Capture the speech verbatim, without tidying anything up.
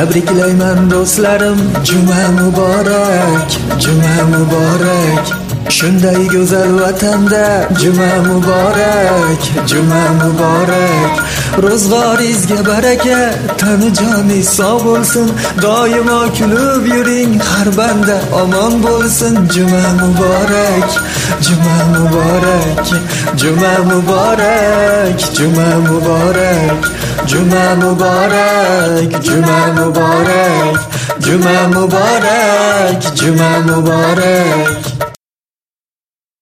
Tabriklayman do'stlarim, juma muborak, juma muborak. Shunday go'zal vatanda juma muborak, juma muborak. Ro'zg'oringizga baraka, tanu joni sog' bo'lsin, doimo kulib yuring, har banda omon bo'lsin. Juma muborak, juma muborak, juma muborak, juma muborak, juma muborak, juma muborak, juma muborak, juma muborak.